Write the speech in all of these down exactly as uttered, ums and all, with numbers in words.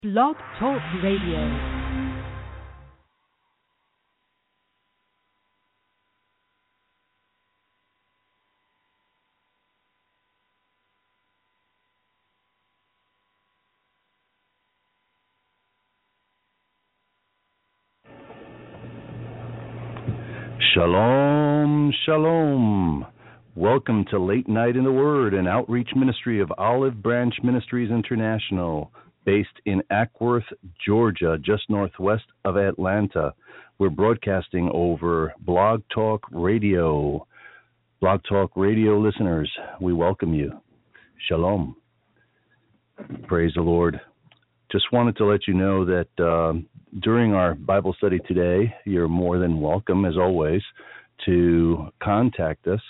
Blog Talk Radio. Shalom, shalom. Welcome to Late Night in the Word, an outreach ministry of Olive Branch Ministries International, based in Acworth, Georgia, just northwest of Atlanta. We're broadcasting over Blog Talk Radio. Blog Talk Radio listeners, we welcome you. Shalom. Praise the Lord. Just wanted to let you know that uh, during our Bible study today, you're more than welcome, as always, to contact us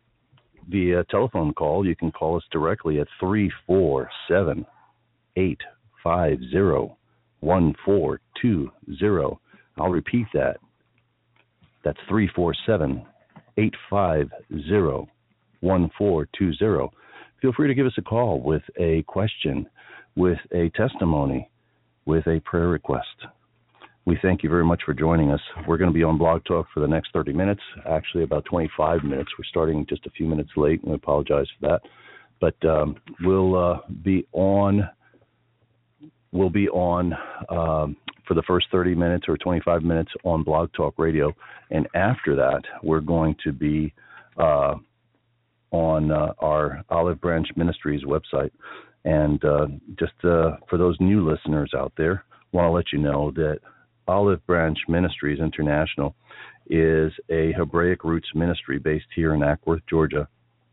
via telephone call. You can call us directly at three four seven, eight five zero, one four two zero. I'll repeat that. That's three four seven, eight five zero, one four two zero. Feel free to give us a call with a question, with a testimony, with a prayer request. We thank you very much for joining us. We're going to be on Blog Talk for the next thirty minutes, actually about twenty-five minutes. We're starting just a few minutes late, and we apologize for that. But um, we'll uh, be on, we'll be on um, for the first thirty minutes or twenty-five minutes on Blog Talk Radio, and after that, we're going to be uh, on uh, our Olive Branch Ministries website. And uh, just uh, for those new listeners out there, I want to let you know that Olive Branch Ministries International is a Hebraic roots ministry based here in Acworth, Georgia.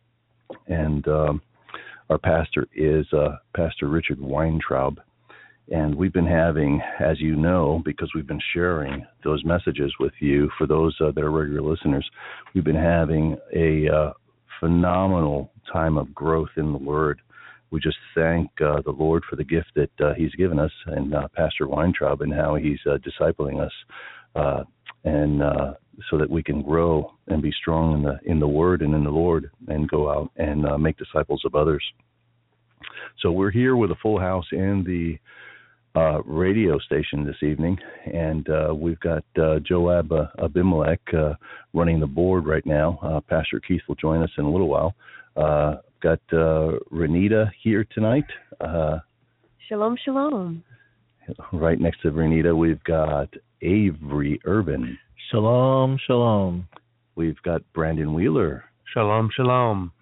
And um, our pastor is uh, Pastor Richard Weintraub. And we've been having, as you know, because we've been sharing those messages with you, for those uh, that are regular listeners, we've been having a uh, phenomenal time of growth in the Word. We just thank uh, the Lord for the gift that uh, He's given us, and uh, Pastor Weintraub, and how He's uh, discipling us, uh, and uh, so that we can grow and be strong in the in the Word and in the Lord, and go out and uh, make disciples of others. So we're here with a full house in the uh, radio station this evening, and uh, we've got uh, Joab uh, Abimelech uh, running the board right now. Uh, Pastor Keith will join us in a little while. Uh, got uh, Renita here tonight. Uh, Shalom, shalom. Right next to Renita, we've got Avery Urban. Shalom, shalom. We've got Brandon Wheeler. Shalom, shalom.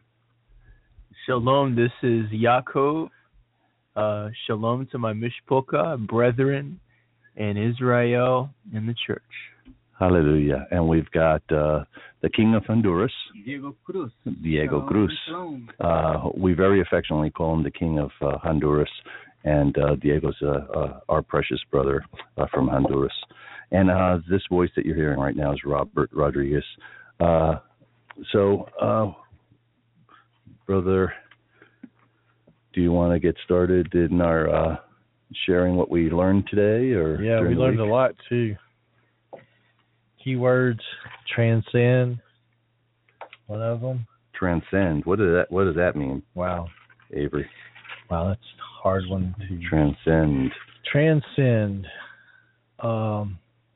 Shalom, this is Yaakov. Uh, shalom to my Mishpocha, brethren, and Israel in the church. Hallelujah. And we've got uh, the King of Honduras, Diego Cruz. Diego Shalom, Cruz. shalom. Uh, we very affectionately call him the King of uh, Honduras, and uh, Diego's uh, uh, our precious brother uh, from Honduras. And uh, this voice that you're hearing right now is Robert Rodriguez. Uh, so, uh, brother, do you want to get started in our uh, sharing what we learned today? Or yeah, we learned a lot too. Keywords, transcend, one of them. Transcend. What does that What does that mean? Wow, Avery. wow, that's a hard one to transcend. Transcend. Um,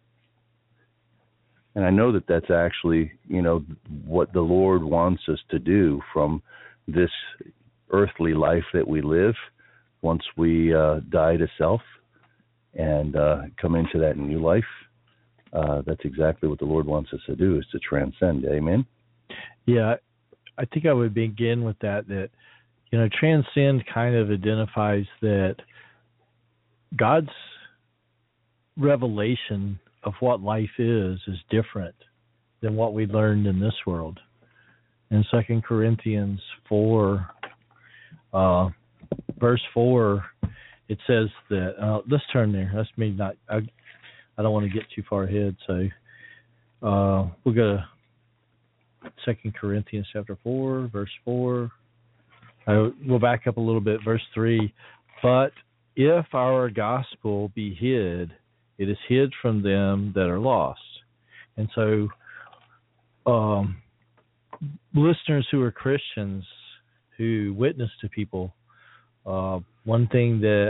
and I know that that's actually, you know, what the Lord wants us to do from this earthly life that we live. Once we uh, die to self and uh, come into that new life. Uh, that's exactly what the Lord wants us to do, is to transcend. Amen? Yeah, I think I would begin with that, that, you know, transcend kind of identifies that God's revelation of what life is is different than what we learned in this world. In Second Corinthians four, uh, verse four, it says that, uh, let's turn there. That's me not... I, I don't want to get too far ahead, so uh, we'll go to Second Corinthians chapter four, verse four. Uh, we'll back up a little bit, verse three. But if our gospel be hid, it is hid from them that are lost. And so um, listeners who are Christians, who witness to people, uh, one thing that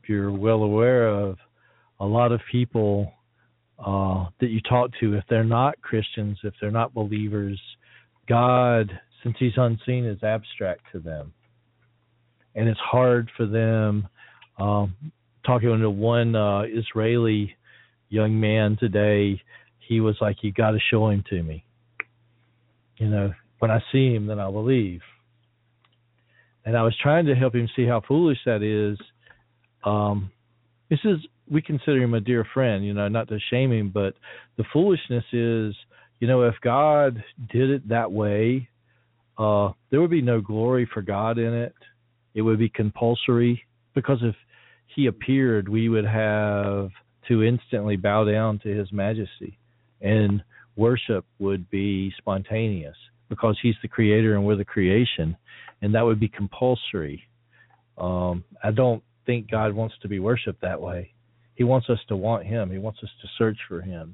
you're well aware of, a lot of people uh, that you talk to, if they're not Christians, if they're not believers, God, since he's unseen, is abstract to them. And it's hard for them. Um, talking to one uh, Israeli young man today, he was like, you got to show him to me. You know, when I see him, then I'll believe. And I was trying to help him see how foolish that is. Um, this is, we consider him a dear friend, you know, not to shame him, but the foolishness is, you know, if God did it that way, uh, there would be no glory for God in it. It would be compulsory, because if he appeared, we would have to instantly bow down to his majesty, and worship would be spontaneous because he's the creator and we're the creation, and that would be compulsory. Um, I don't think God wants to be worshipped that way. He wants us to want him. He wants us to search for him.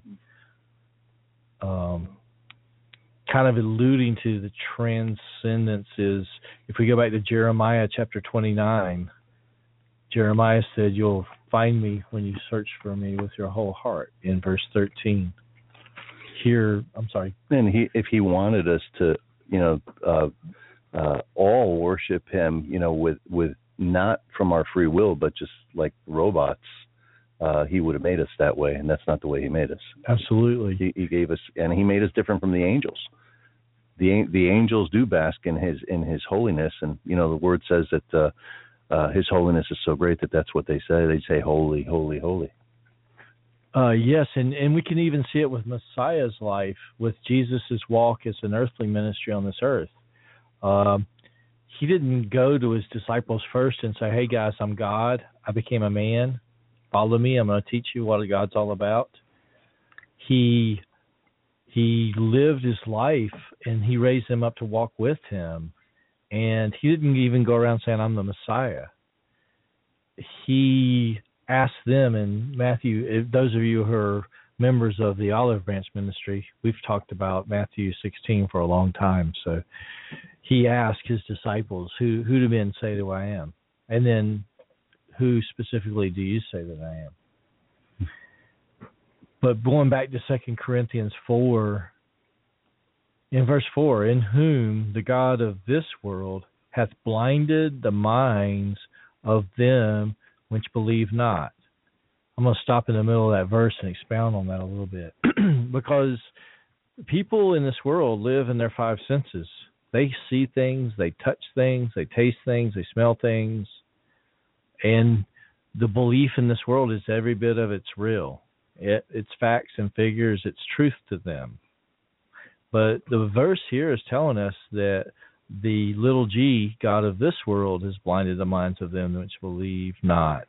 Um, kind of alluding to the transcendence is, if we go back to Jeremiah chapter twenty-nine, Jeremiah said, you'll find me when you search for me with your whole heart, in verse thirteen. Here, I'm sorry. And he, if he wanted us to, you know, uh, uh, all worship him, you know, with, with not from our free will, but just like robots, uh, he would have made us that way, and that's not the way he made us. Absolutely. He, he gave us, and he made us different from the angels. The the angels do bask in his in his holiness, and you know the word says that uh, uh, his holiness is so great that that's what they say. They say, "Holy, holy, holy." Uh, yes, and, and we can even see it with Messiah's life, with Jesus' walk as an earthly ministry on this earth. Um, he didn't go to his disciples first and say, hey, guys, I'm God. I became a man. Follow me. I'm going to teach you what God's all about. He he lived his life, and he raised them up to walk with him. And he didn't even go around saying, I'm the Messiah. He asked them in Matthew, if those of you who are members of the Olive Branch Ministry, we've talked about Matthew sixteen for a long time. So he asked his disciples, who, who do men say that I am? And then, who specifically do you say that I am? But going back to Second Corinthians four, in verse four, in whom the God of this world hath blinded the minds of them which believe not. I'm going to stop in the middle of that verse and expound on that a little bit. Because people in this world live in their five senses. They see things, they touch things, they taste things, they smell things. And the belief in this world is every bit of it's real. It, it's facts and figures, it's truth to them. But the verse here is telling us that the little g, God of this world, has blinded the minds of them which believe not.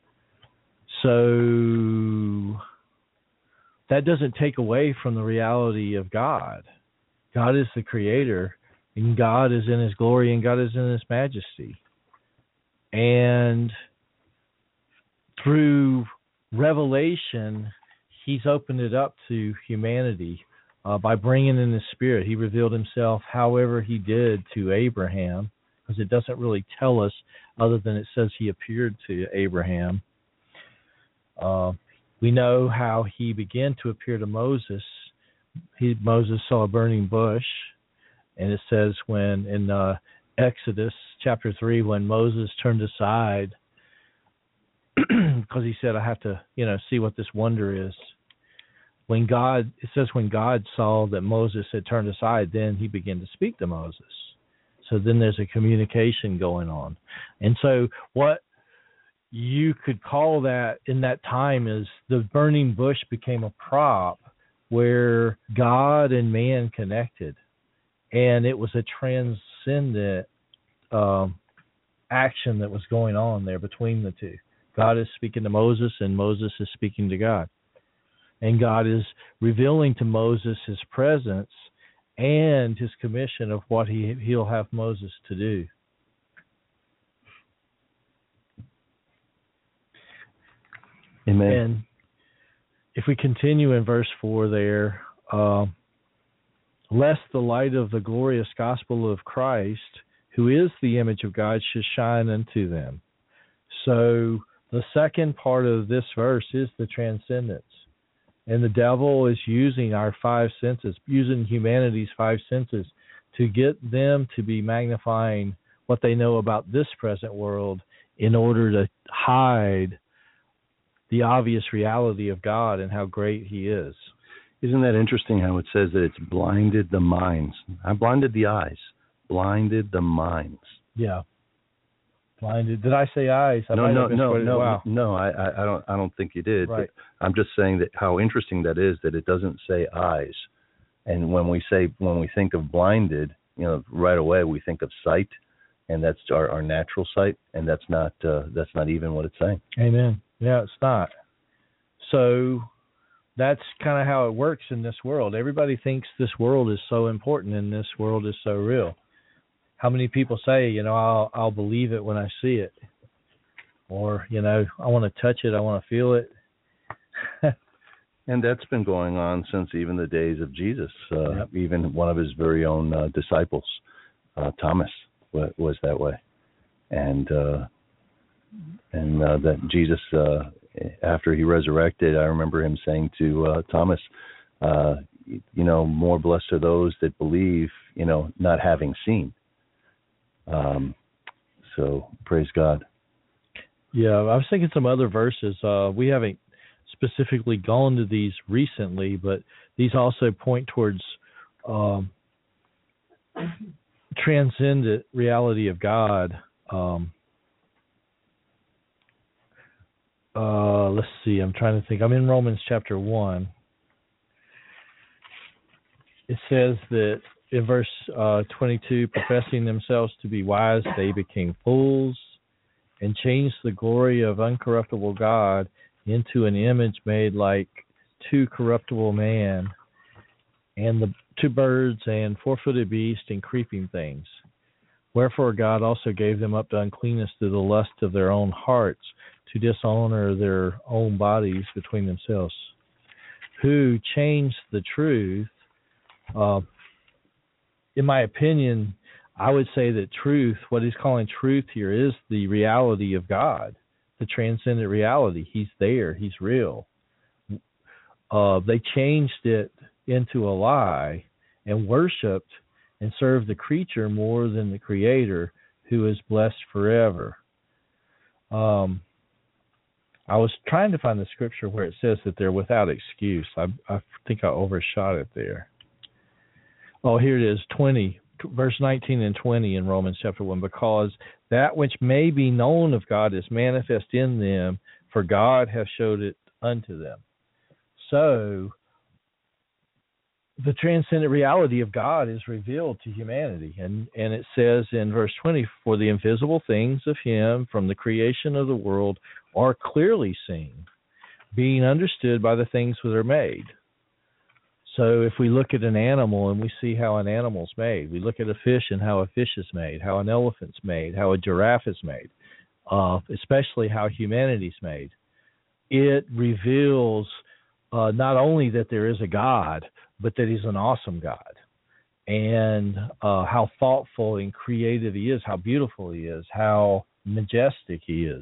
So that doesn't take away from the reality of God. God is the creator, and God is in his glory, and God is in his majesty. And through revelation, he's opened it up to humanity. Uh, by bringing in the Spirit, he revealed himself however he did to Abraham, because it doesn't really tell us other than it says he appeared to Abraham. Uh, we know how he began to appear to Moses. He, Moses saw a burning bush, and it says when in uh, Exodus chapter three, when Moses turned aside because he said, I have to, you know, see what this wonder is. When God, it says when God saw that Moses had turned aside, then he began to speak to Moses. So then there's a communication going on. And so what you could call that in that time is the burning bush became a prop where God and man connected. And it was a transcendent um, action that was going on there between the two. God is speaking to Moses, and Moses is speaking to God. And God is revealing to Moses his presence and his commission of what he, he'll have Moses to do. Amen. And if we continue in verse four there, uh, lest the light of the glorious gospel of Christ, who is the image of God, should shine unto them. So The second part of this verse is the transcendence. And the devil is using our five senses, using humanity's five senses to get them to be magnifying what they know about this present world in order to hide the obvious reality of God and how great he is. Isn't that interesting how it says that it's blinded the minds? I blinded the eyes, blinded the minds. Yeah. Blinded. Did I say eyes? I no, no, no, no, wow. no. I, I don't. I don't think you did. Right. But I'm just saying that how interesting that is that it doesn't say eyes, and when we say when we think of blinded, you know, right away we think of sight, and that's our, our natural sight, and that's not uh, that's not even what it's saying. Amen. Yeah, it's not. So that's kind of how it works in this world. Everybody thinks this world is so important and this world is so real. How many people say, you know, I'll I'll believe it when I see it, or you know, I want to touch it, I want to feel it. And that's been going on since even the days of Jesus. Uh, yep. Even one of his very own uh, disciples, uh, Thomas, w- was that way, and uh, and uh, that Jesus, uh, after he resurrected, I remember him saying to uh, Thomas, uh, you know, more blessed are those that believe, you know, not having seen. Um, so praise God. Yeah, I was thinking some other verses. Uh, we haven't specifically gone to these recently, but these also point towards um, transcendent reality of God. Um, uh, let's see. I'm trying to think. I'm in Romans chapter one. It says that in verse uh, twenty-two, professing themselves to be wise, they became fools and changed the glory of uncorruptible God into an image made like to corruptible man, and the two birds and four-footed beasts and creeping things. Wherefore God also gave them up to uncleanness through the lust of their own hearts, to dishonor their own bodies between themselves, who changed the truth. Uh, in my opinion, I would say that truth, what he's calling truth here, is the reality of God, the transcendent reality. He's there. He's real. Uh, they changed it into a lie and worshipped and served the creature more than the Creator, who is blessed forever. Um, I was trying to find the scripture where it says that they're without excuse. I, I think I overshot it there. Oh, here it is, twenty, verse nineteen and twenty in Romans chapter one. Because that which may be known of God is manifest in them, for God hath showed it unto them. So, the transcendent reality of God is revealed to humanity. And, and it says in verse twenty, for the invisible things of him from the creation of the world are clearly seen, being understood by the things that are made. So if we look at an animal and we see how an animal's made, we look at a fish and how a fish is made, how an elephant's made, how a giraffe is made, uh, especially how humanity's made, it reveals uh, not only that there is a God, but that he's an awesome God, and uh, how thoughtful and creative he is, how beautiful he is, how majestic he is.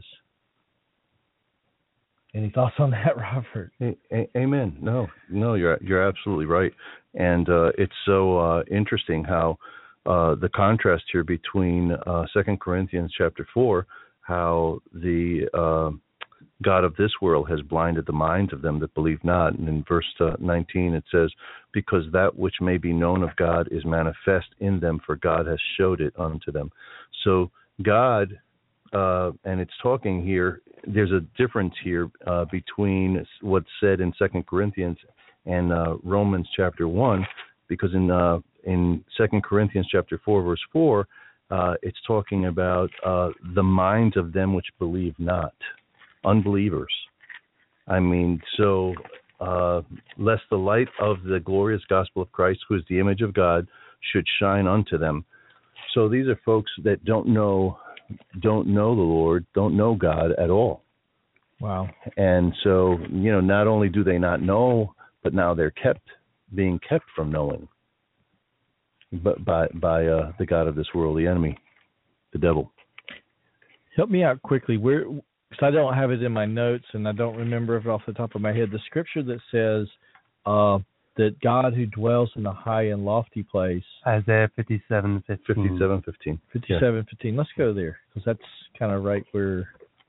Any thoughts on that, Robert? A- a- amen. No, no, you're you're absolutely right, and uh, it's so uh, interesting how uh, the contrast here between uh, Second Corinthians chapter four, how the uh, God of this world has blinded the minds of them that believe not, and in verse uh, nineteen it says, because that which may be known of God is manifest in them, for God has showed it unto them. So God. Uh, and it's talking here, there's a difference here uh, between what's said in Second Corinthians and uh, Romans chapter one, because in uh, in Second Corinthians chapter four, verse four, uh, it's talking about uh, the minds of them which believe not, unbelievers. I mean, so uh, lest the light of the glorious gospel of Christ, who is the image of God, should shine unto them. So these are folks that don't know don't know the Lord, don't know God at all. Wow. And so, you know, not only do they not know, but now they're kept, being kept from knowing but by by uh, the God of this world, the enemy, the devil. Help me out quickly. Where because I don't have it in my notes and I don't remember it off the top of my head, the scripture that says uh, that God who dwells in the high and lofty place. Isaiah fifty-seven fifteen. fifty-seven fifteen. fifty-seven fifteen. Let's go there, because that's kind of right where,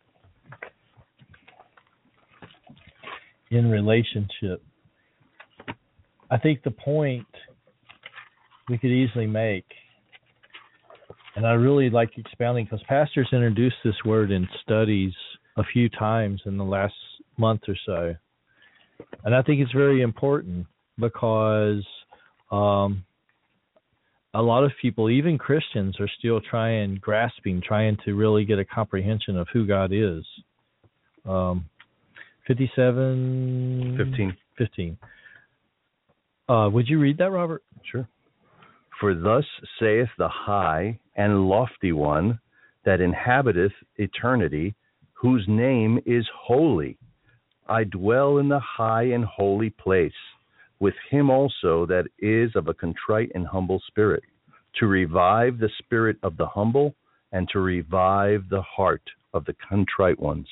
in relationship. I think the point we could easily make, and I really like expounding, because pastors introduced this word in studies a few times in the last month or so. And I think it's very important because um, a lot of people, even Christians, are still trying, grasping, trying to really get a comprehension of who God is. Um, fifty-seven fifteen. fifteen. Uh, would you read that, Robert? Sure. For thus saith the high and lofty one that inhabiteth eternity, whose name is holy. I dwell in the high and holy place, with him also that is of a contrite and humble spirit, to revive the spirit of the humble, and to revive the heart of the contrite ones.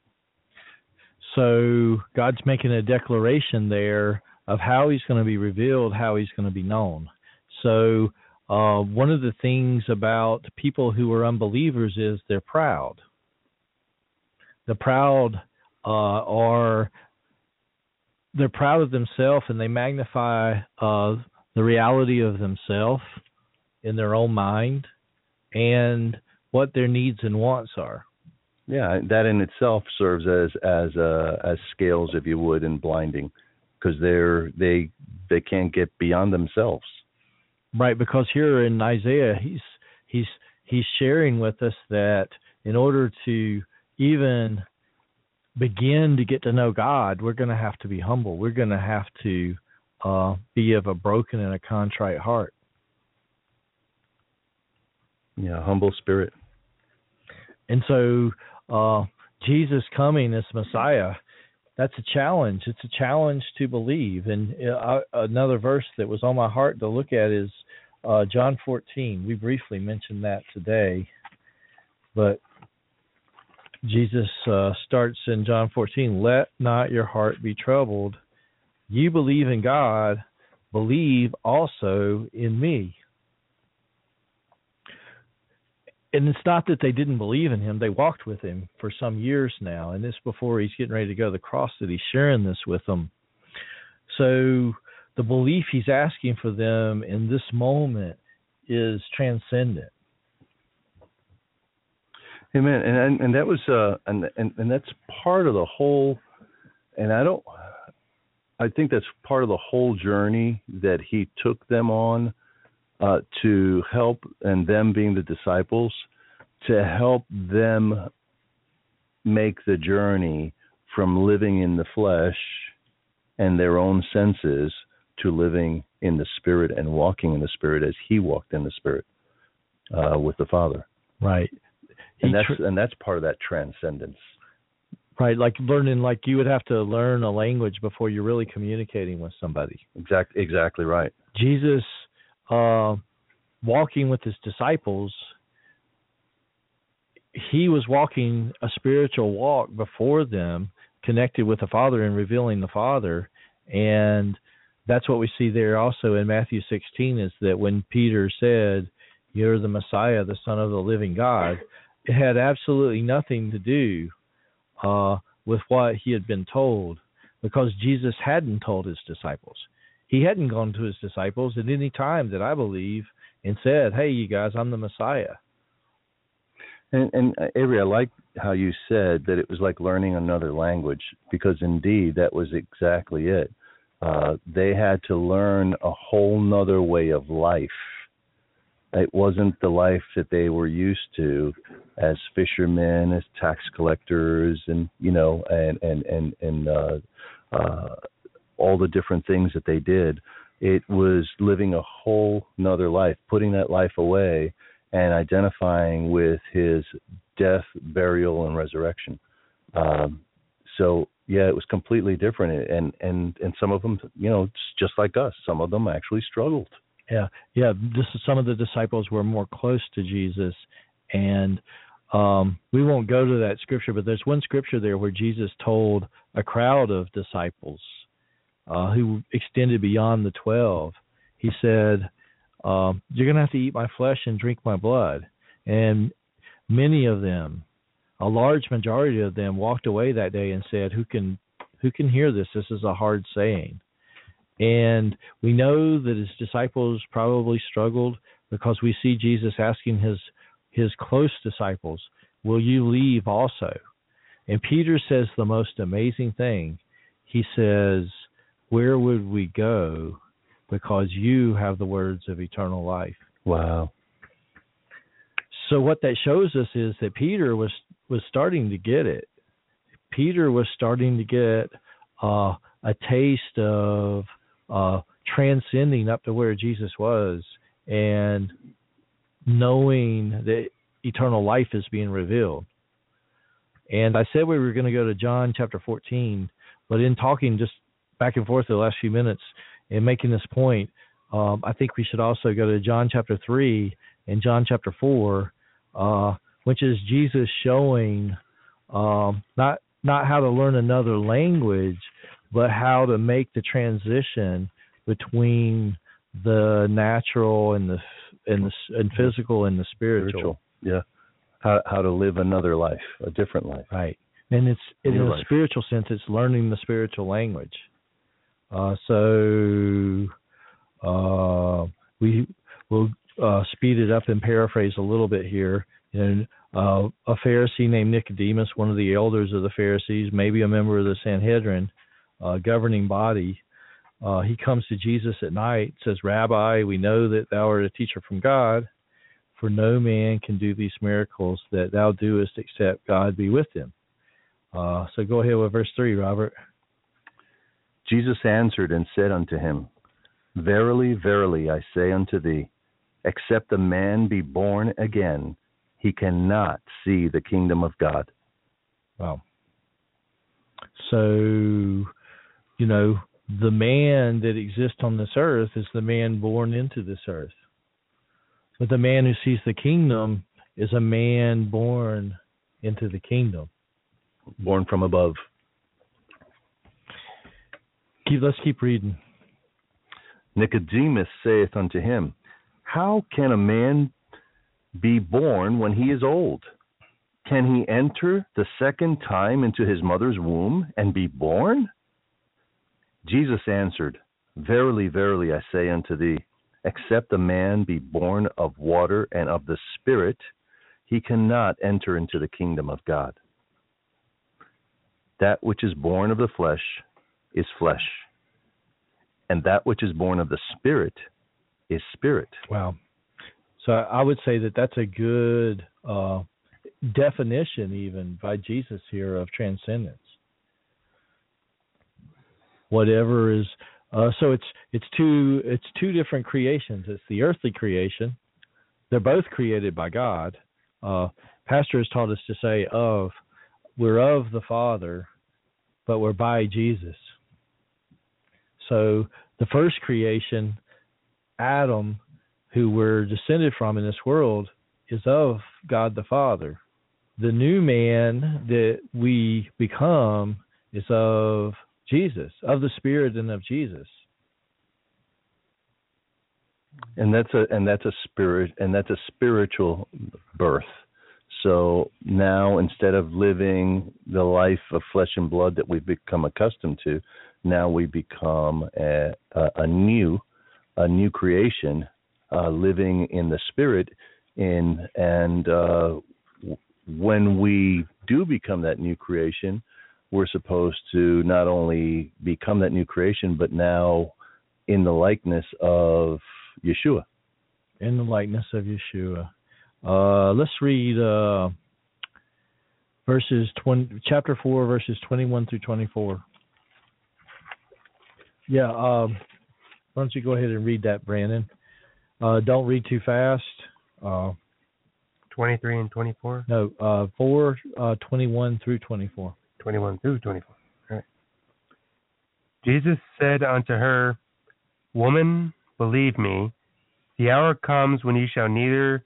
So God's making a declaration there of how he's going to be revealed, how he's going to be known. So uh, one of the things about people who are unbelievers is they're proud. The proud uh, are, they're proud of themselves, and they magnify uh, the reality of themselves in their own mind and what their needs and wants are. Yeah, that in itself serves as as uh, as scales, if you would, in blinding, because they're they they can't get beyond themselves. Right, because here in Isaiah, he's he's he's sharing with us that in order to even begin to get to know God, we're going to have to be humble. We're going to have to uh, be of a broken and a contrite heart. Yeah, humble spirit. And so uh, Jesus coming as Messiah, that's a challenge. It's a challenge to believe. And uh, another verse that was on my heart to look at is uh, John fourteen. We briefly mentioned that today, but Jesus uh, starts in John fourteen, let not your heart be troubled. You believe in God, believe also in me. And it's not that they didn't believe in him. They walked with him for some years now. And this before he's getting ready to go to the cross that he's sharing this with them. So the belief he's asking for them in this moment is transcendent. Amen. And and that was uh and and, and that's part of the whole, and I don't I think that's part of the whole journey that he took them on uh, to help, and them being the disciples, to help them make the journey from living in the flesh and their own senses to living in the Spirit and walking in the Spirit as he walked in the Spirit uh, with the Father. Right. And that's tr- and that's part of that transcendence. Right, like learning, like you would have to learn a language before you're really communicating with somebody. Exact, exactly right. Jesus, uh, walking with his disciples, he was walking a spiritual walk before them, connected with the Father and revealing the Father. And that's what we see there also in Matthew sixteen, is that when Peter said, you're the Messiah, the Son of the living God, it had absolutely nothing to do uh, with what he had been told, because Jesus hadn't told his disciples. He hadn't gone to his disciples at any time that I believe and said, hey, you guys, I'm the Messiah. And, and uh, Avery, I like how you said that it was like learning another language, because indeed that was exactly it. Uh, they had to learn a whole nother way of life. It wasn't the life that they were used to as fishermen, as tax collectors, and you know, and and and and uh, uh, all the different things that they did. It was living a whole nother life, putting that life away, and identifying with his death, burial, and resurrection. Um, so yeah, it was completely different, and and and some of them, you know, just like us, some of them actually struggled. Yeah, yeah. This is, some of the disciples were more close to Jesus, and Um, we won't go to that scripture, but there's one scripture there where Jesus told a crowd of disciples uh, who extended beyond the twelve. He said, um, you're going to have to eat my flesh and drink my blood. And many of them, a large majority of them, walked away that day and said, who can who can hear this? This is a hard saying. And we know that his disciples probably struggled because we see Jesus asking his his close disciples, will you leave also? And Peter says the most amazing thing. He says, where would we go? Because you have the words of eternal life. Wow. So what that shows us is that Peter was, was starting to get it. Peter was starting to get uh, a taste of uh, transcending up to where Jesus was and knowing that eternal life is being revealed. And I said we were going to go to John chapter fourteen, but in talking just back and forth the last few minutes and making this point, um, I think we should also go to John chapter three and John chapter four, uh, which is Jesus showing um, not not how to learn another language, but how to make the transition between the natural and the and the and physical and the spiritual. spiritual. Yeah. How how to live another life, a different life. Right. And it's in Your a life. spiritual sense, it's learning the spiritual language. Uh, so uh, we will uh, speed it up and paraphrase a little bit here. And uh, a Pharisee named Nicodemus, one of the elders of the Pharisees, maybe a member of the Sanhedrin, uh, governing body, uh, he comes to Jesus at night, says, Rabbi, we know that thou art a teacher from God, for no man can do these miracles that thou doest except God be with him. Uh, so go ahead with verse three, Robert. Jesus answered and said unto him, Verily, verily, I say unto thee, except a man be born again, he cannot see the kingdom of God. Wow. So, you know, the man that exists on this earth is the man born into this earth. But the man who sees the kingdom is a man born into the kingdom. Born from above. Keep, let's keep reading. Nicodemus saith unto him, How can a man be born when he is old? Can he enter the second time into his mother's womb and be born? Jesus answered, Verily, verily, I say unto thee, except a man be born of water and of the Spirit, he cannot enter into the kingdom of God. That which is born of the flesh is flesh, and that which is born of the Spirit is spirit. Wow. So I would say that that's a good uh, definition even by Jesus here of transcendence. Whatever is uh, so it's it's two it's two different creations. It's the earthly creation. They're both created by God. Uh, Pastor has taught us to say of we're of the Father, but we're by Jesus. So the first creation, Adam, who we're descended from in this world, is of God the Father. The new man that we become is of Jesus, of the Spirit and of Jesus. And that's a and that's a spirit and that's a spiritual birth. So now, instead of living the life of flesh and blood that we've become accustomed to, now we become a, a, a new, a new creation, uh, living in the Spirit. In and uh, when we do become that new creation, we're supposed to not only become that new creation, but now in the likeness of Yeshua. In the likeness of Yeshua. Uh, let's read uh, verses twenty, chapter four, verses twenty-one through twenty-four. Yeah, um, why don't you go ahead and read that, Brandon? Uh, don't read too fast. Uh, twenty-three and twenty-four? No, uh, four, uh, twenty-one through twenty-four. twenty-one through twenty-four. All right. Jesus said unto her, Woman, believe me, the hour comes when ye shall neither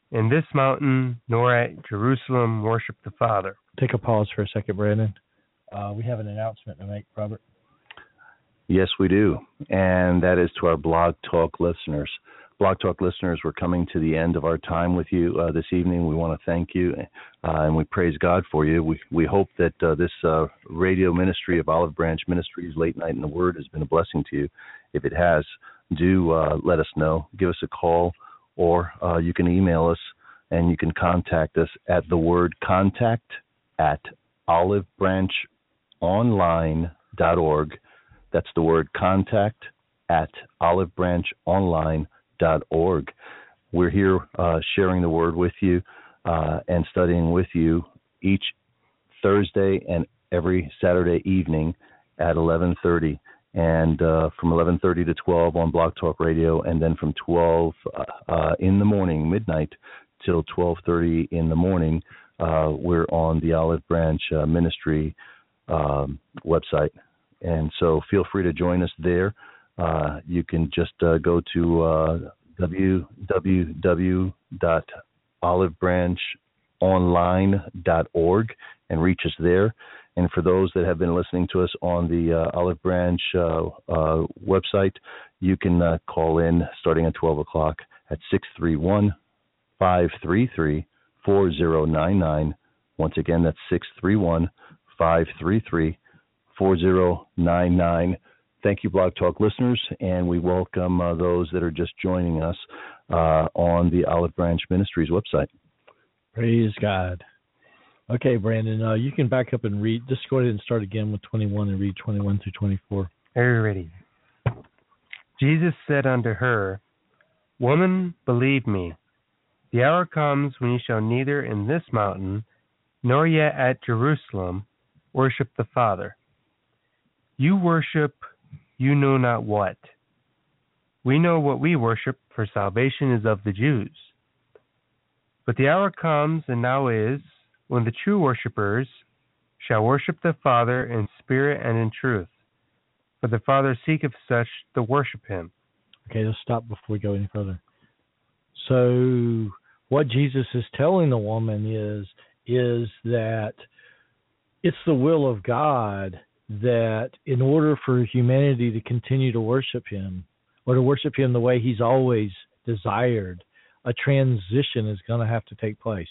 in this mountain, nor at Jerusalem worship the Father. Take a pause for a second, Brandon. Uh, we have an announcement to make, Robert. Yes, we do. And that is to our Blog Talk listeners. Blog Talk listeners, we're coming to the end of our time with you uh, this evening. We want to thank you, uh, and we praise God for you. We we hope that uh, this uh, radio ministry of Olive Branch Ministries, Late Night in the Word, has been a blessing to you. If it has, do uh, let us know. Give us a call, or uh, you can email us, and you can contact us at the word contact at olive branch online dot org. That's the word contact at olive branch online dot org. We're here uh, sharing the word with you uh, and studying with you each Thursday and every Saturday evening at eleven thirty, and uh, from eleven thirty to twelve on Blog Talk Radio, and then from twelve uh, in the morning, midnight, till twelve thirty in the morning, uh, we're on the Olive Branch uh, Ministry um, website. And so feel free to join us there. Uh, you can just uh, go to uh, w w w dot olive branch online dot org and reach us there. And for those that have been listening to us on the uh, Olive Branch uh, uh, website, you can uh, call in starting at twelve o'clock at six three one, five three three, four zero nine nine. Once again, that's six three one, five three three, four zero nine nine. Thank you, Blog Talk listeners, and we welcome uh, those that are just joining us uh, on the Olive Branch Ministries website. Praise God. Okay, Brandon, uh, you can back up and read. Just go ahead and start again with twenty-one and read twenty-one through twenty-four. Are you ready? Jesus said unto her, Woman, believe me, the hour comes when ye shall neither in this mountain, nor yet at Jerusalem, worship the Father. You worship you know not what. We know what we worship, for salvation is of the Jews. But the hour comes, and now is, when the true worshippers shall worship the Father in spirit and in truth. For the Father seeketh such to worship him. Okay, let's stop before we go any further. So what Jesus is telling the woman is, is that it's the will of God that in order for humanity to continue to worship him, or to worship him the way he's always desired, a transition is going to have to take place.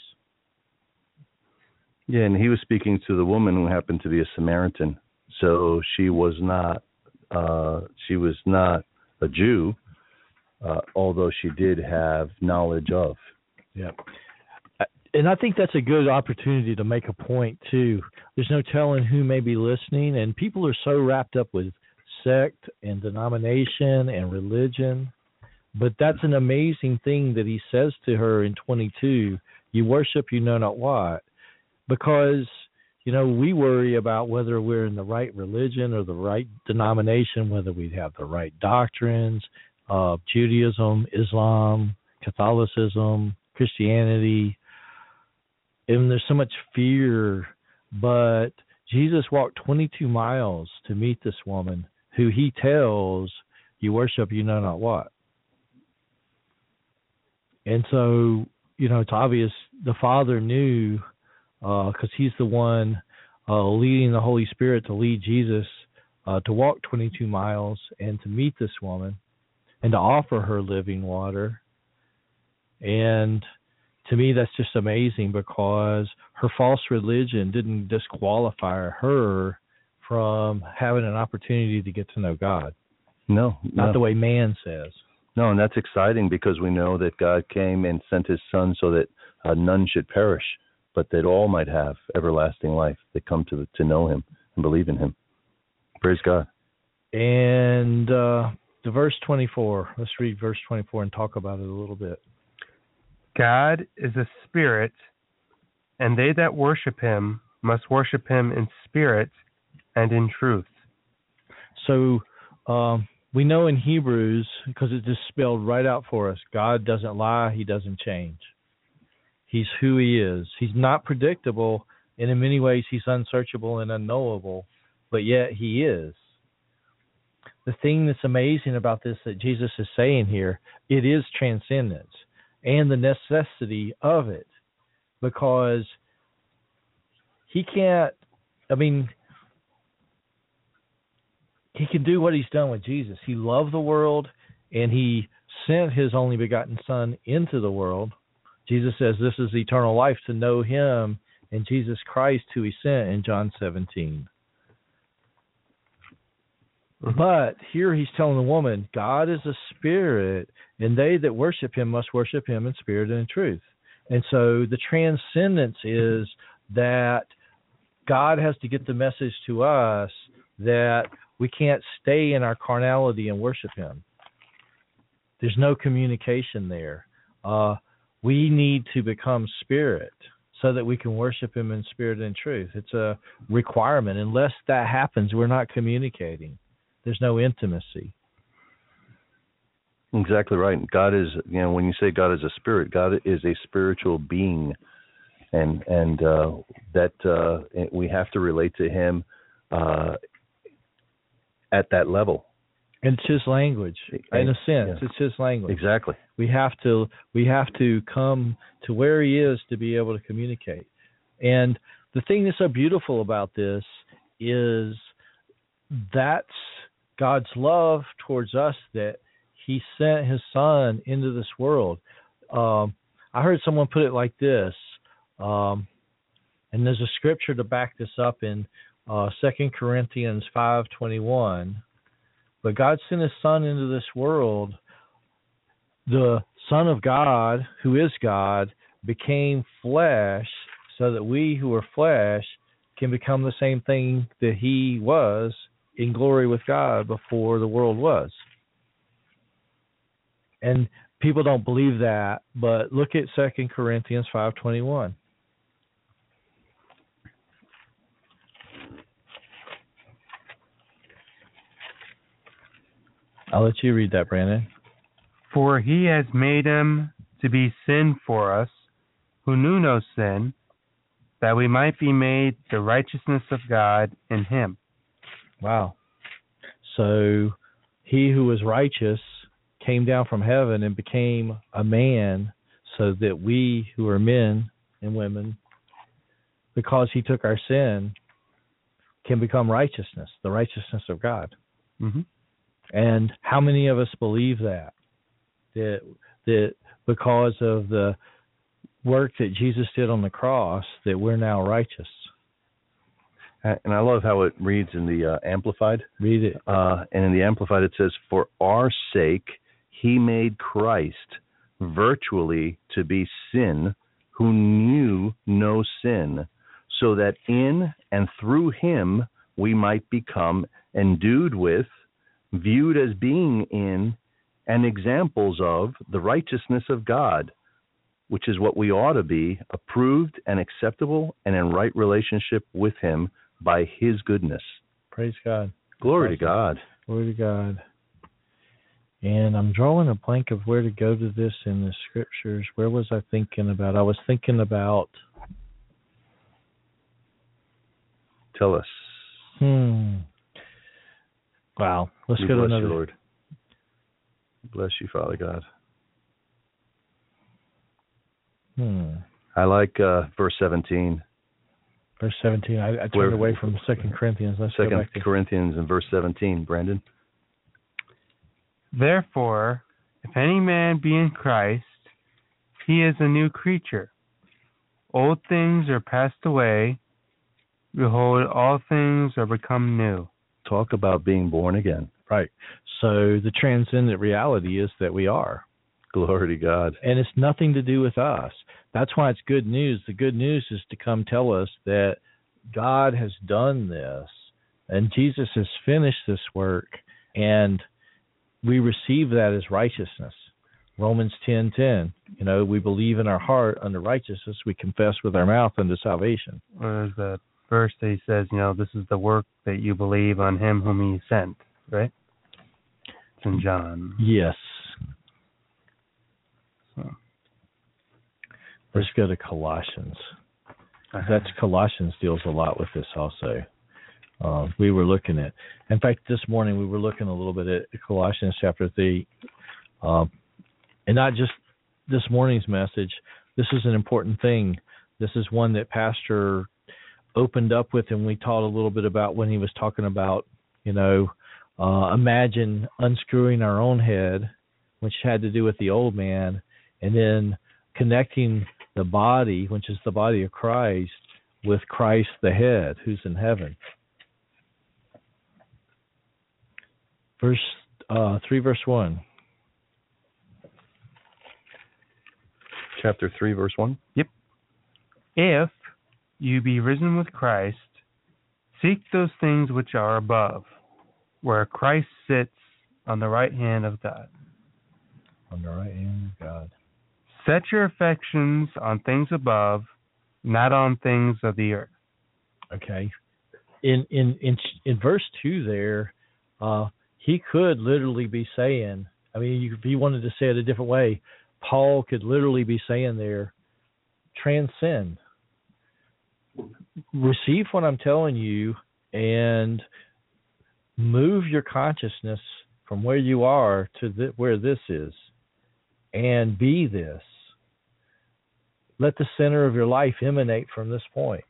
Yeah, and he was speaking to the woman who happened to be a Samaritan. So she was not uh, she was not a Jew, uh, although she did have knowledge of. Yeah. And I think that's a good opportunity to make a point, too. There's no telling who may be listening, and people are so wrapped up with sect and denomination and religion. But that's an amazing thing that he says to her in twenty-two, you worship you know not what. Because, you know, we worry about whether we're in the right religion or the right denomination, whether we have the right doctrines of Judaism, Islam, Catholicism, Christianity. And there's so much fear, but Jesus walked twenty-two miles to meet this woman who he tells, you worship you know not what. And so, you know, it's obvious the Father knew, because uh, he's the one uh, leading the Holy Spirit to lead Jesus uh, to walk twenty-two miles and to meet this woman and to offer her living water. And to me, that's just amazing, because her false religion didn't disqualify her from having an opportunity to get to know God. No, Not no. the way man says. No, and that's exciting, because we know that God came and sent his Son so that uh, none should perish, but that all might have everlasting life. They come to to know him and believe in him. Praise God. And uh, the verse twenty-four, let's read verse twenty-four and talk about it a little bit. God is a spirit, and they that worship him must worship him in spirit and in truth. So um, we know in Hebrews, because it's just spelled right out for us, God doesn't lie, he doesn't change. He's who he is. He's not predictable, and in many ways he's unsearchable and unknowable, but yet he is. The thing that's amazing about this that Jesus is saying here, it is transcendence. and the necessity of it, because he can't, I mean, he can do what he's done with Jesus. He loved the world, and he sent his only begotten Son into the world. Jesus says this is eternal life, to know him and Jesus Christ who he sent in John seventeen. Mm-hmm. But here he's telling the woman, God is a spirit, and they that worship him must worship him in spirit and in truth. And so the transcendence is that God has to get the message to us that we can't stay in our carnality and worship him. There's no communication there. Uh, we need to become spirit so that we can worship him in spirit and truth. It's a requirement. Unless that happens, we're not communicating. There's no intimacy. Exactly right. God is, you know, when you say God is a spirit, God is a spiritual being, and and uh, that uh, we have to relate to him uh, at that level. And it's his language, in a sense. Yeah. It's his language. Exactly. We have to we have to come to where he is to be able to communicate. And the thing that's so beautiful about this is that's God's love towards us, that he sent his Son into this world. Um, I heard someone put it like this, um, and there's a scripture to back this up in uh, Second Corinthians five twenty-one. But God sent his Son into this world. The Son of God, who is God, became flesh so that we who are flesh can become the same thing that he was in glory with God before the world was. And people don't believe that, but look at Second Corinthians five twenty-one. I'll let you read that, Brandon. For he has made him to be sin for us, who knew no sin, that we might be made the righteousness of God in him. Wow. So he who was righteous came down from heaven and became a man so that we who are men and women, because he took our sin, can become righteousness, the righteousness of God. Mm-hmm. And how many of us believe that? That that because of the work that Jesus did on the cross, that we're now righteous. And I love how it reads in the uh, Amplified. Read it. Uh, and in the Amplified it says, for our sake he made Christ virtually to be sin, who knew no sin, so that in and through him we might become endued with, viewed as being in, and examples of the righteousness of God, which is what we ought to be, approved and acceptable and in right relationship with him by his goodness. Praise God. Glory to God. Glory to God. And I'm drawing a blank of where to go to this in the scriptures. Where was I thinking about? I was thinking about... Tell us. Hmm. Wow. Let's we go to bless another. You, Lord. Bless you, Father God. Hmm. I like uh, verse seventeen. Verse seventeen. I, I turned Where, away from Second Corinthians. Let's Second go back to Corinthians and verse seventeen. Brandon. Therefore, if any man be in Christ, he is a new creature. Old things are passed away. Behold, all things are become new. Talk about being born again. Right. So the transcendent reality is that we are. Glory to God. And it's nothing to do with us. That's why it's good news. The good news is to come tell us that God has done this and Jesus has finished this work, and we receive that as righteousness. Romans ten ten. You know, we believe in our heart unto righteousness. We confess with our mouth unto salvation. There's the verse that he says, you know, this is the work that you believe on him whom he sent, right? It's in John. Yes. So. Let's go to Colossians. That's Colossians deals a lot with this also. Uh, we were looking at, in fact, this morning we were looking a little bit at Colossians chapter three, uh, and not just this morning's message, this is an important thing. This is one that Pastor opened up with, and we taught a little bit about when he was talking about, you know, uh, imagine unscrewing our own head, which had to do with the old man, and then connecting the body, which is the body of Christ, with Christ the head, who's in heaven. Verse uh, three, verse one. Chapter three, verse one. Yep. If you be risen with Christ, seek those things which are above, where Christ sits on the right hand of God. On the right hand of God. Set your affections on things above, not on things of the earth. Okay. In in in in verse two there, uh, he could literally be saying, I mean, you, if he wanted to say it a different way, Paul could literally be saying there, transcend. Receive what I'm telling you and move your consciousness from where you are to the, where this is, and be this. Let the center of your life emanate from this point.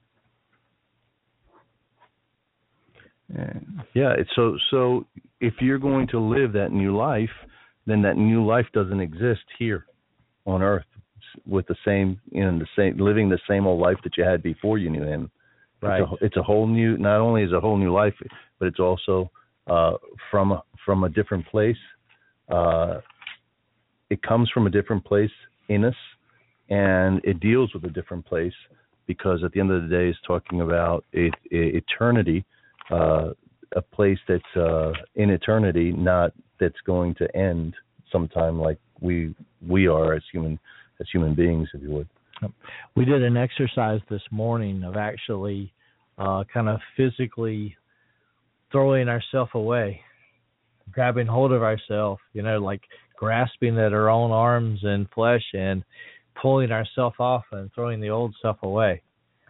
Yeah, it's so so if you're going to live that new life, then that new life doesn't exist here on earth with the same, you know, the same, living the same old life that you had before you knew him. Right. It's a, it's a whole new, not only is it a whole new life, but it's also uh, from, from a different place. Uh, it comes from a different place in us, and it deals with a different place, because at the end of the day, it's talking about a, a eternity, uh, a place that's uh, in eternity, not that's going to end sometime like we we are as human as human beings, if you would. We did an exercise this morning of actually uh, kind of physically throwing ourselves away, grabbing hold of ourselves, you know, like grasping at our own arms and flesh and pulling ourselves off and throwing the old stuff away.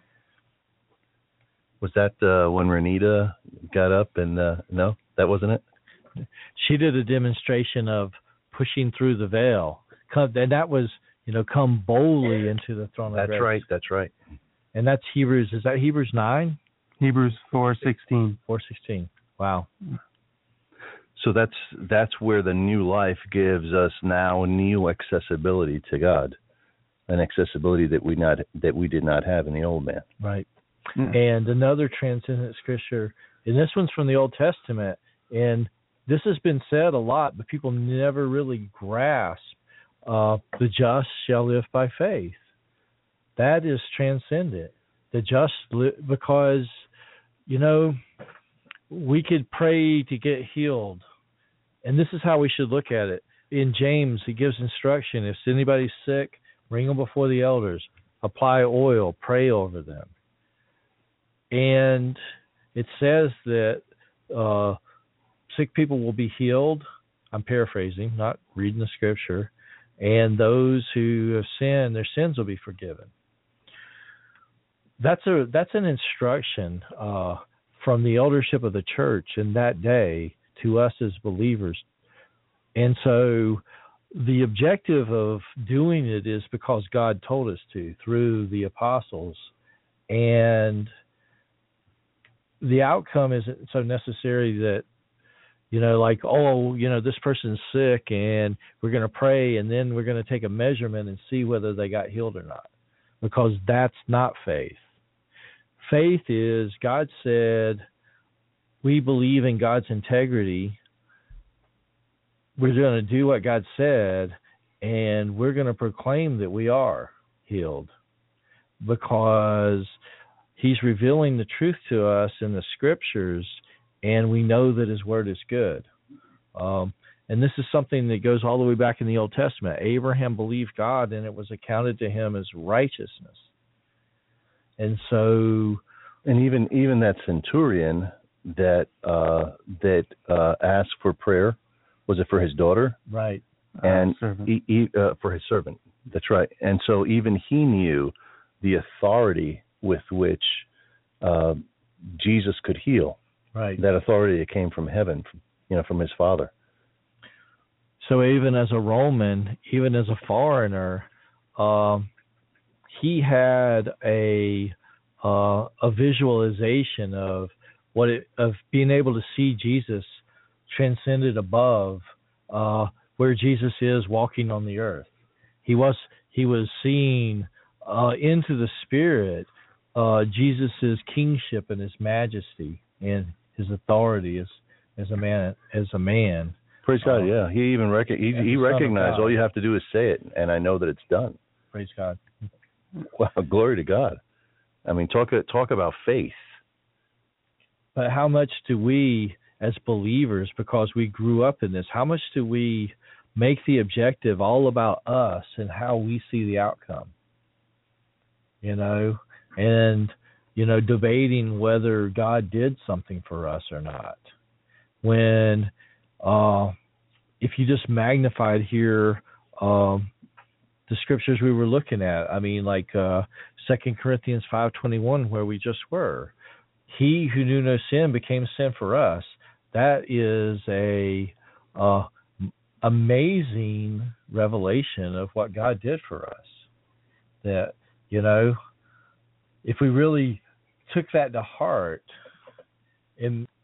Was that uh, when Renita got up and, uh, no, that wasn't it? She did a demonstration of pushing through the veil. And that was, you know, come boldly into the throne of grace. That's right, that's right. And that's Hebrews, is that Hebrews nine? Hebrews four sixteen. four sixteen. Wow. So that's that's where the new life gives us now new accessibility to God, an accessibility that we not that we did not have in the old man. Right. Yeah. And another transcendent scripture, and this one's from the Old Testament, and this has been said a lot, but people never really grasp, uh, the just shall live by faith. That is transcendent. The just, li- because, you know, we could pray to get healed, and this is how we should look at it. In James, he gives instruction. If anybody's sick, bring them before the elders. Apply oil, pray over them. And it says that uh, sick people will be healed. I'm paraphrasing, not reading the scripture. And those who have sinned, their sins will be forgiven. That's a that's an instruction uh, from the eldership of the church in that day to us as believers. And so the objective of doing it is because God told us to through the apostles. And the outcome isn't so necessary that, you know, like, oh, you know, this person's sick and we're going to pray and then we're going to take a measurement and see whether they got healed or not, because that's not faith. Faith is God said, we believe in God's integrity. We're going to do what God said, and we're going to proclaim that we are healed because He's revealing the truth to us in the scriptures, and we know that His word is good. Um, and this is something that goes all the way back in the Old Testament. Abraham believed God, and it was accounted to him as righteousness. And so, and even even that centurion that uh, that uh, asked for prayer, was it for his daughter? Right. And uh, he, he, uh, for his servant. That's right. And so even he knew the authority with which uh, Jesus could heal. Right. That authority that came from heaven, from, you know, from his Father. So even as a Roman, even as a foreigner, um, he had a uh, a visualization of what it, of being able to see Jesus transcended above uh, where Jesus is walking on the earth. He was he was seeing uh, into the spirit uh, Jesus's kingship and his majesty and his authority as as a man as a man. Praise God, uh, yeah. He even rec- he, he recognized all you have to do is say it, and I know that it's done. Praise God. Wow, glory to God. I mean, talk talk about faith. But how much do we, as believers, because we grew up in this, how much do we make the objective all about us and how we see the outcome? You know, and, you know, debating whether God did something for us or not. When, uh, if you just magnified here, um, the scriptures we were looking at, I mean, like uh, Second Corinthians five twenty-one, where we just were. He who knew no sin became sin for us. That is a uh, amazing revelation of what God did for us. That, you know, if we really took that to heart, and